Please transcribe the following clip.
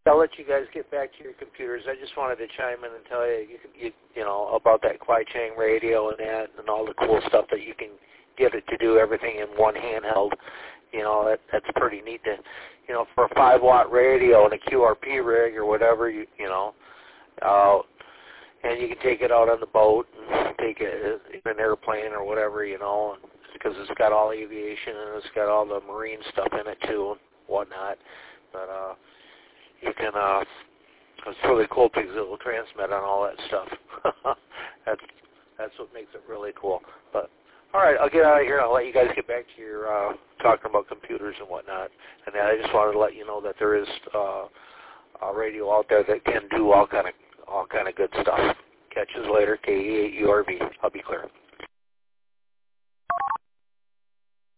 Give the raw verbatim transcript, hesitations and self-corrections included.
I'll let you guys get back to your computers. I just wanted to chime in and tell you, you, you, you know, about that Kwai-Chang radio and that, and all the cool stuff that you can get it to do everything in one handheld. You know, that, that's pretty neat. To, you know, for a five watt radio and a Q R P rig or whatever, you, you know, uh, and you can take it out on the boat and take it in an airplane or whatever, you know, because it's got all aviation and it's got all the marine stuff in it too and whatnot. But uh, you can, uh, it's really cool because it will transmit on all that stuff. that's that's what makes it really cool. But all right, I'll get out of here. I'll let you guys get back to your uh, talking about computers and whatnot. And I just wanted to let you know that there is uh, a radio out there that can do all kind of all kind of good stuff. Catch you later. K E eight U R B. I'll be clear.